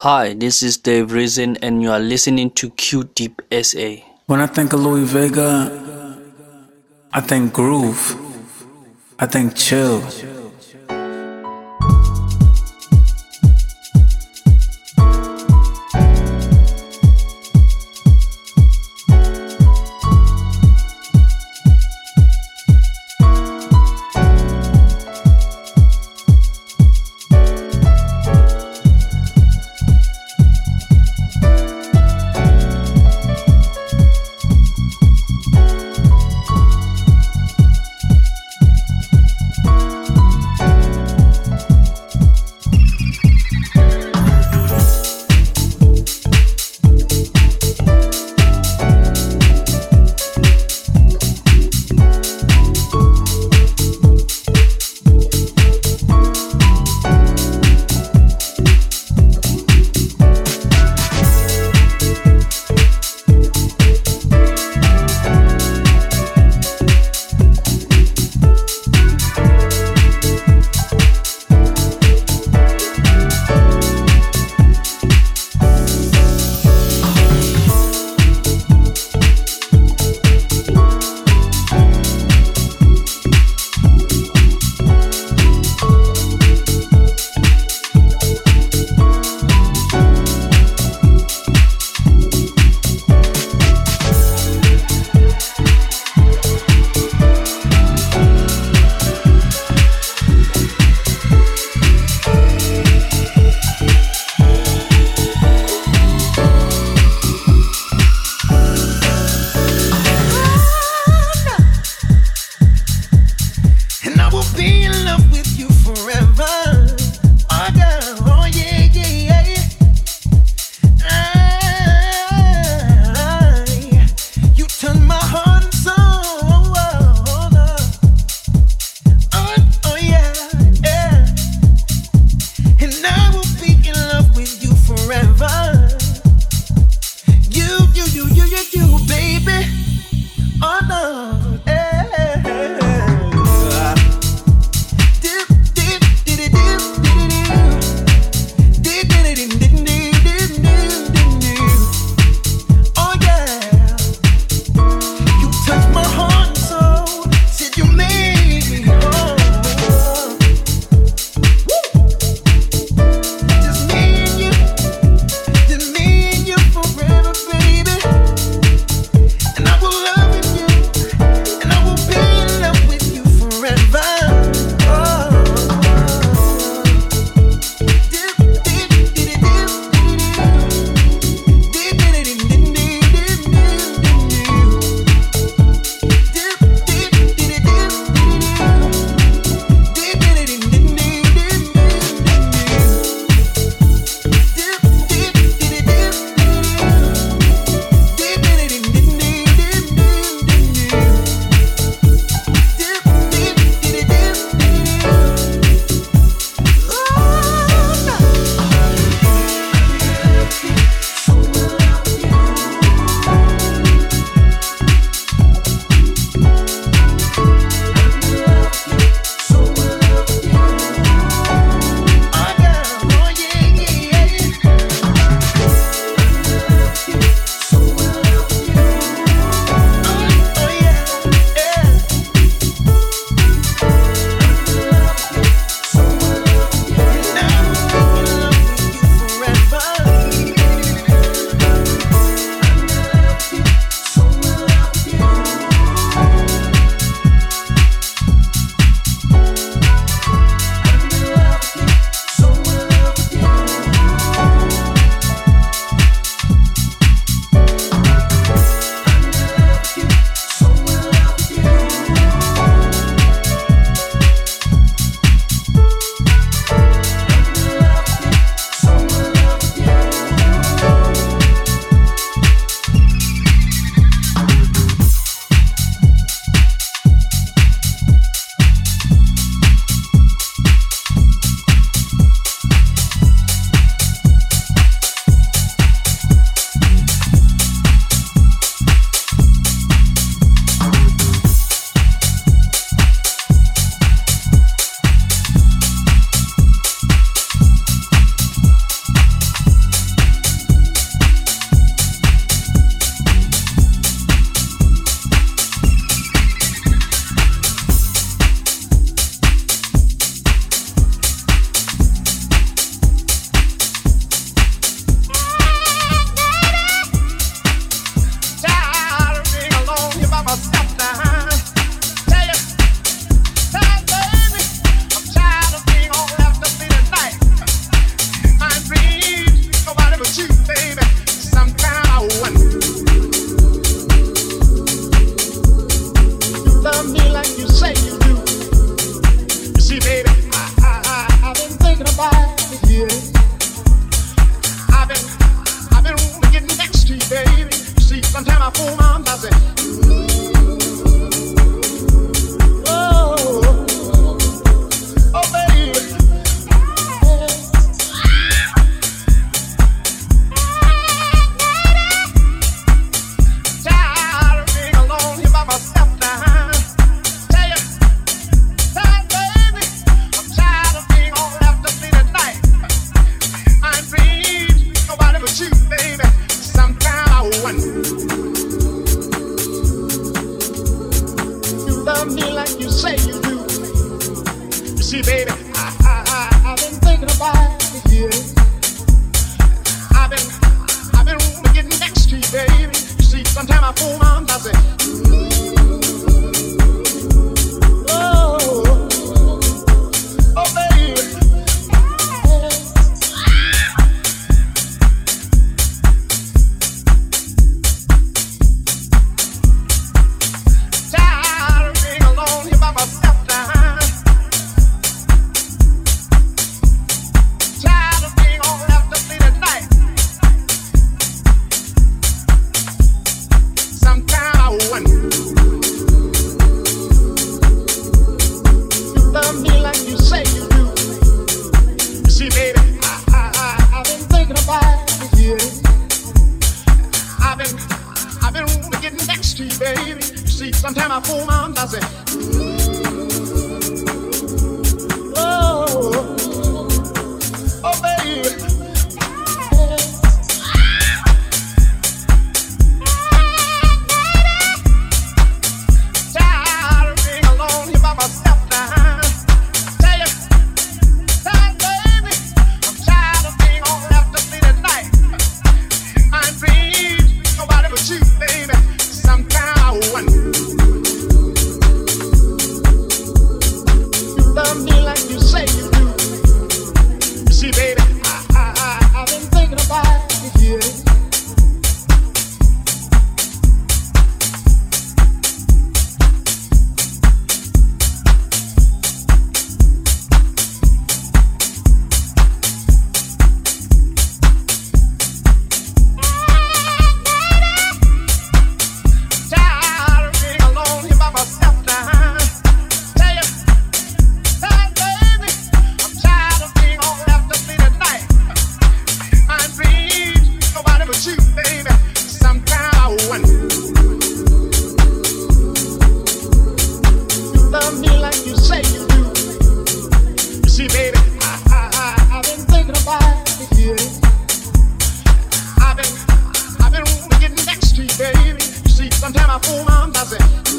Hi, this is Dave Rizin, and you are listening to Q Deep SA. When I think of Louis Vega, I think groove. I think chill. Sometimes I fool around, I say, oh, oh, baby. Tired of being alone here by myself now. Tell you, tired, baby. I'm tired of being all left up late at night. I ain't dreamed nobody but you, baby. Sometimes I wonder, you love me like you say you do. You see, baby, I've been thinking about it, yeah. I've been getting next to you, baby. You see, sometimes I fool around, I say, oh, oh, baby. Tired of being alone here by myself now. Tired of being all left up late at night. Sometimes I wonder, you love me like you say you do. You see, baby, I've been thinking about it, yeah. I've been getting next to you, baby. You see, sometimes I fool around, I say, oh, oh, baby. Tired of being alone here by myself now. Tell you, tired, baby. I'm tired of being all left up late at night. I ain't dreamed nobody but you, baby. Sometimes I wonder, you love me like you say you do. You see, baby, I've been thinking about it, yeah. Tired of being alone here by myself now. Tell you, tired, baby. I'm tired of being all left up late at night. I ain't dreamed nobody but you, baby. Sometimes I wonder, you love me like you say you do. You see, baby, I've been thinking about it, yeah. I've been getting next to you, baby. You see, sometimes I fool around, I say,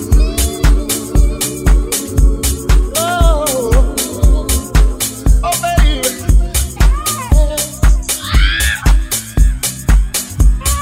oh, oh, baby.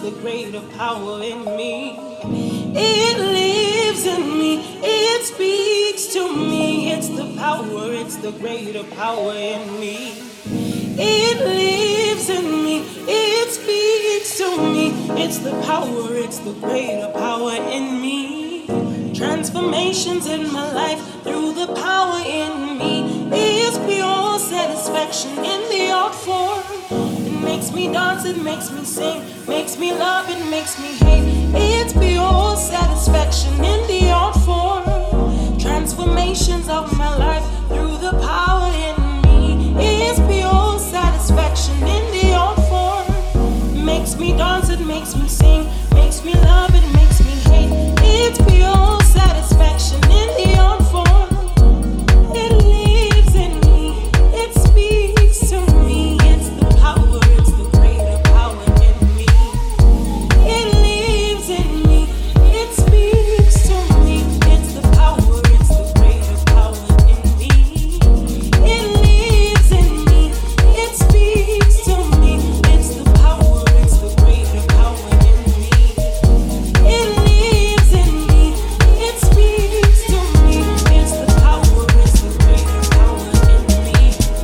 the greater power in me. It lives in me, it speaks to me. It's the power, it's the greater power in me. It lives in me, it speaks to me. It's the power, it's the greater power in me. Transformations in my life through the power in me is pure satisfaction in the art form. It makes me dance, it makes me sing, makes me love, it makes me hate. It's pure satisfaction in the art form. Transformations of my life through the power in me is pure satisfaction in the art form. It makes me dance, it makes me sing, makes me love, it makes me hate. It's pure satisfaction in the art form. It lives in me, it speaks to me. It's the power, it's the greater power in me. It lives in me, it speaks to me. It's the power, it's the greater power in me. It lives in me, it speaks to me. It's the power, it's the greater power in me. It lives in me, it speaks to me. It's the power, it's the greater power in me.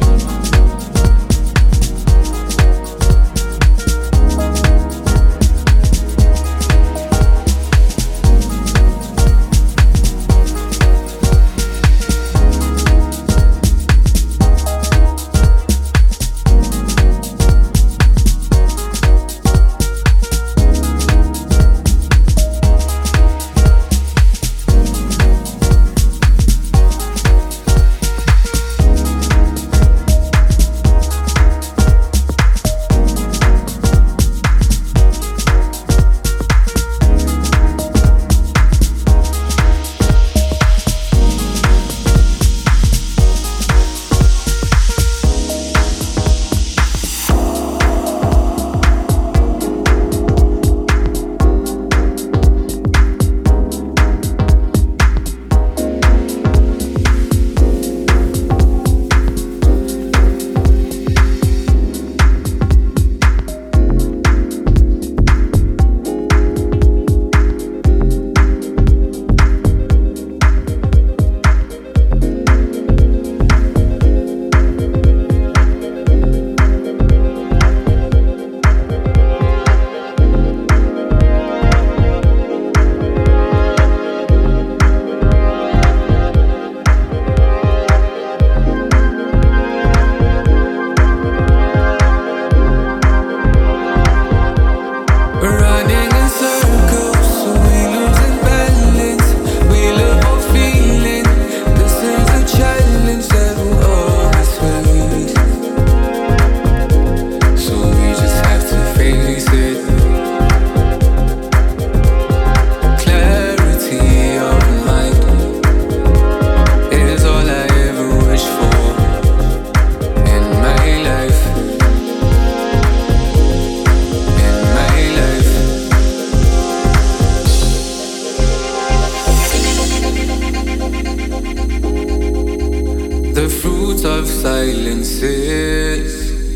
The fruit of silence is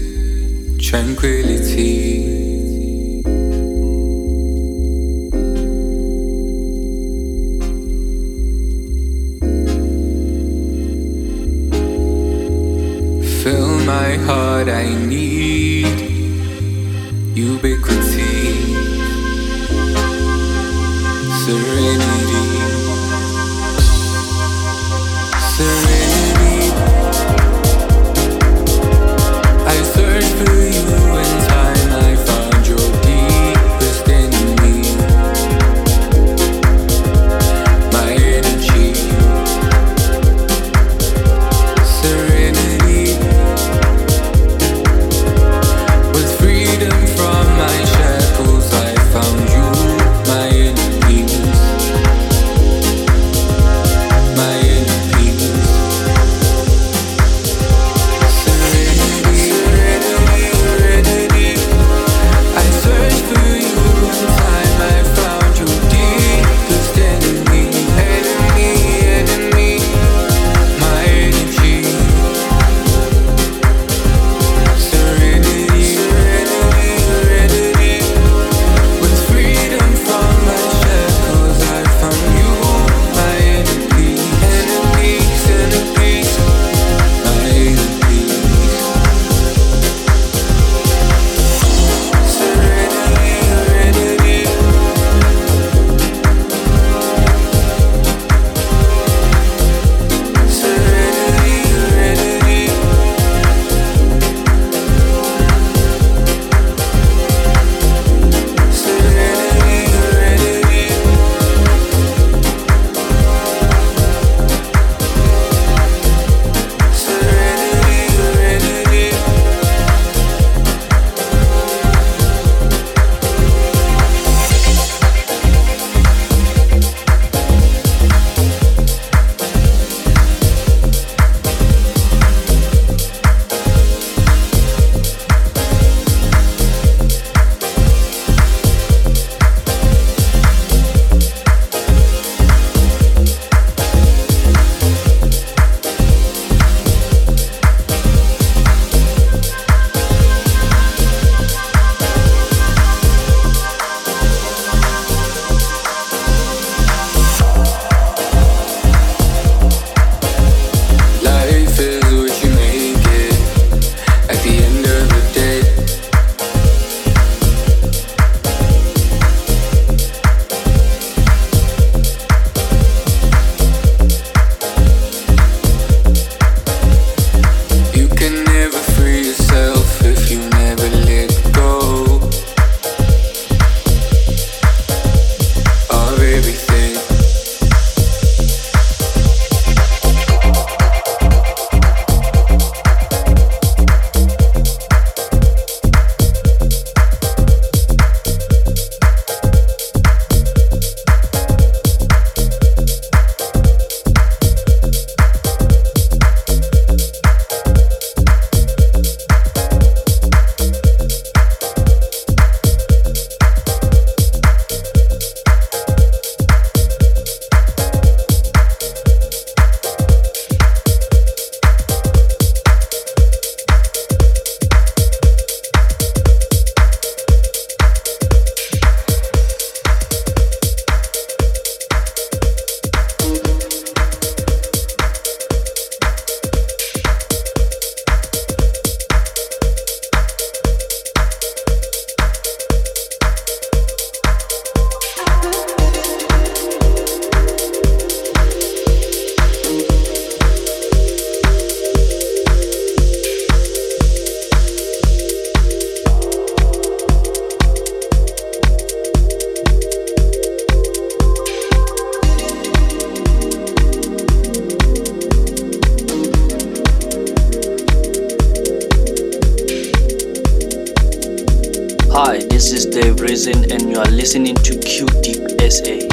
tranquility. Fill my heart, I need ubiquity, serenity, serenity. I searched for you in time, I found your deepest in me. My energy, serenity, with freedom from my shadow. This is Dave Reason and you are listening to Q Deep SA.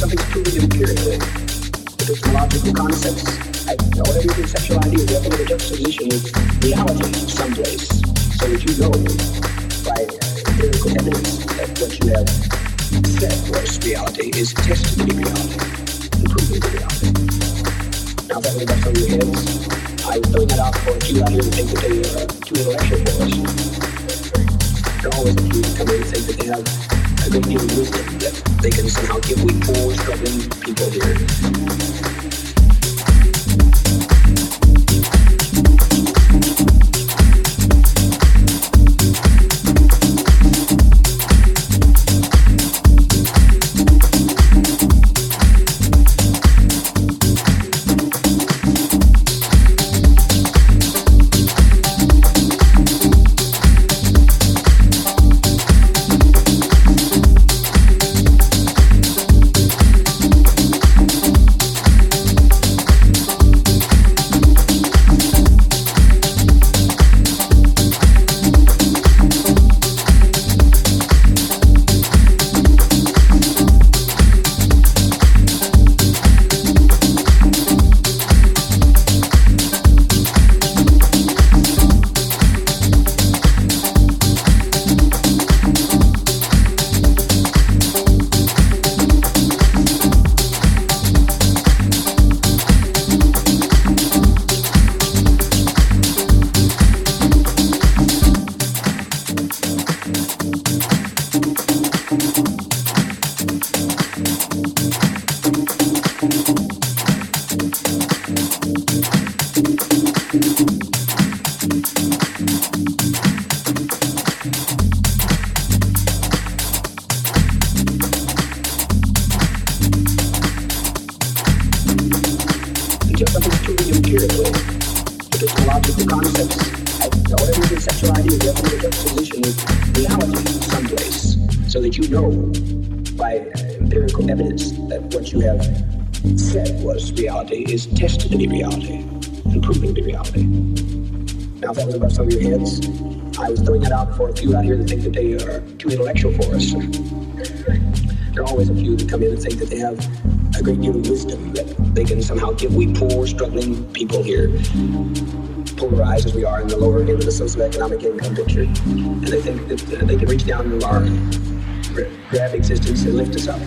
something's proven empirically. Epistemological concepts, whatever your conceptual idea, you have to make a juxtaposition with reality someplace, so that you know by empirical evidence that what you have said was reality is tested to be reality and proven to be reality. Now that way that's on your heads. I was throwing that out for a few out here to think that they are too intellectual for us. There are always a few that come in and think that they have a great deal of wisdom that they can somehow give we poor, struggling people here. Is tested to be reality and proven to be reality. Now that was about some of your heads. I was throwing that out for a few out here that think that they are too intellectual for us. There are always a few that come in and think that they have a great deal of wisdom that they can somehow give we poor, struggling people here, polarized as we are in the lower end of the socioeconomic income picture. And they think that they can reach down into our grab existence and lift us up.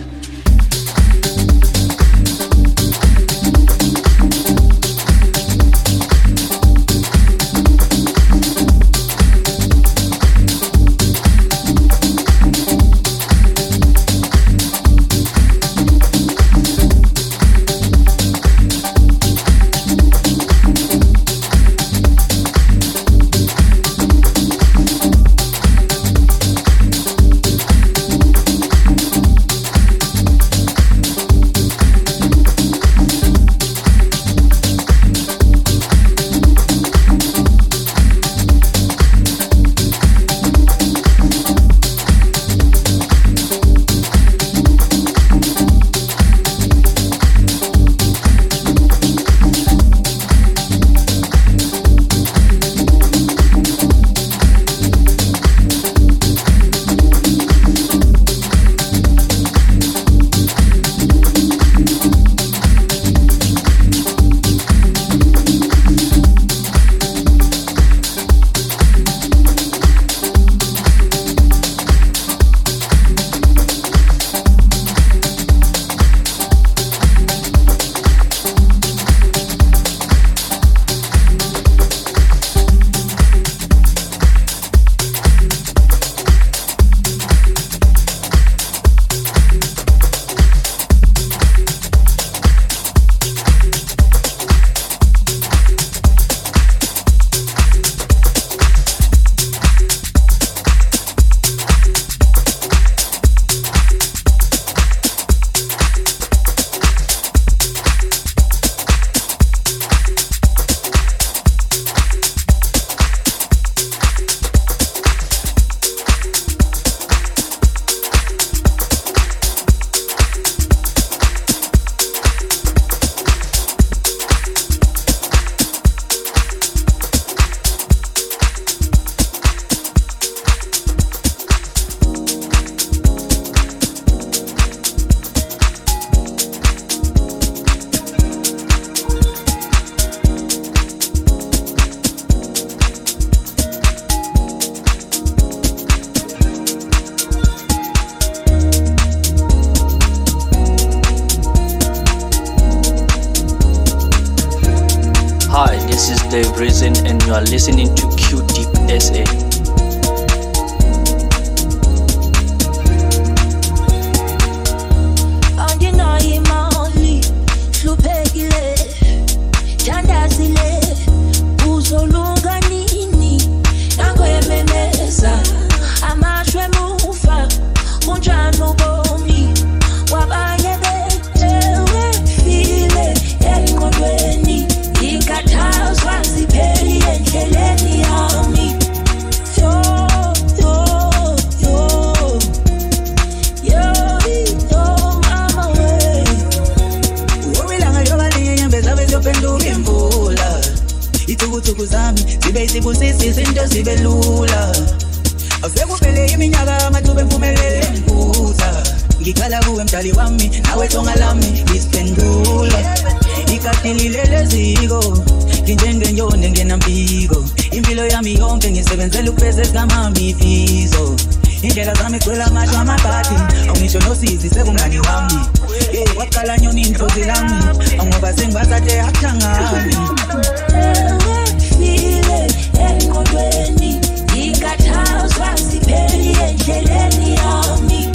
they've risen and you are listening to Q Deep SA. Sibusisi zinto zibe lula Awusekuphele iminyaka amathuba empumelelo embuza Ngikhala kuwe mdali wami nawe thonga lami lisiphendula Ikhathilile leziko nginjengenyoni ngenampiko Impilo yami yonke ngisebenzela ukufeza ezikamami ifiso Indlela zami gcwele amasho amabhadi Awungisho nosizi sekungani wami Waqala nyoni inhlozi lami Angoba sengibasathe akuthangami engqondweni ingathazwa sipheli endleleni yami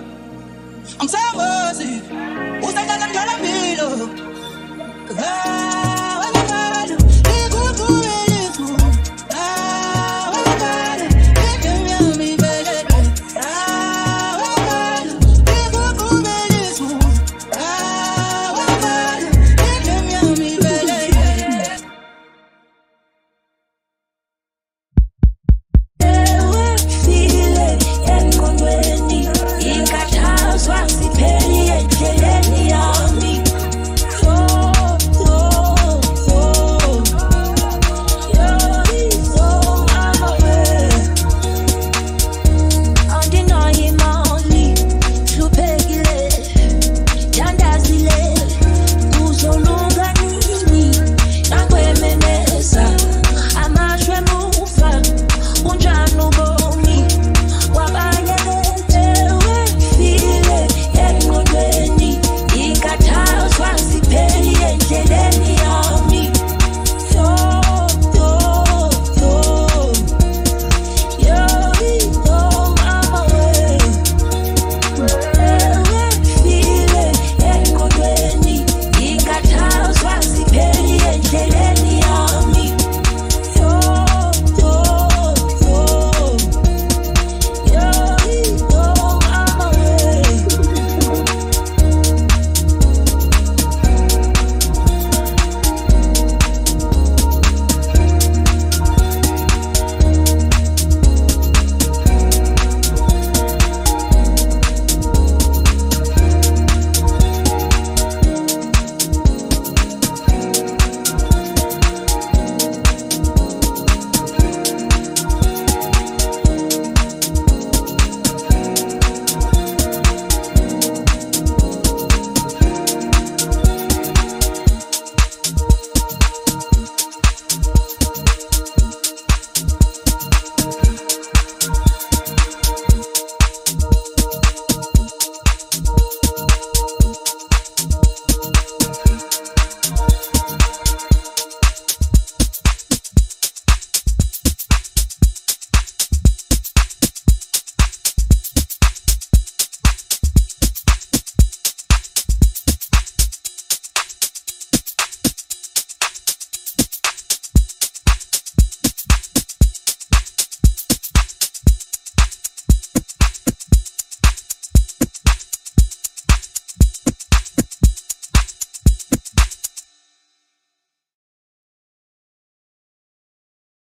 I'm so worthy. Who's that? I'm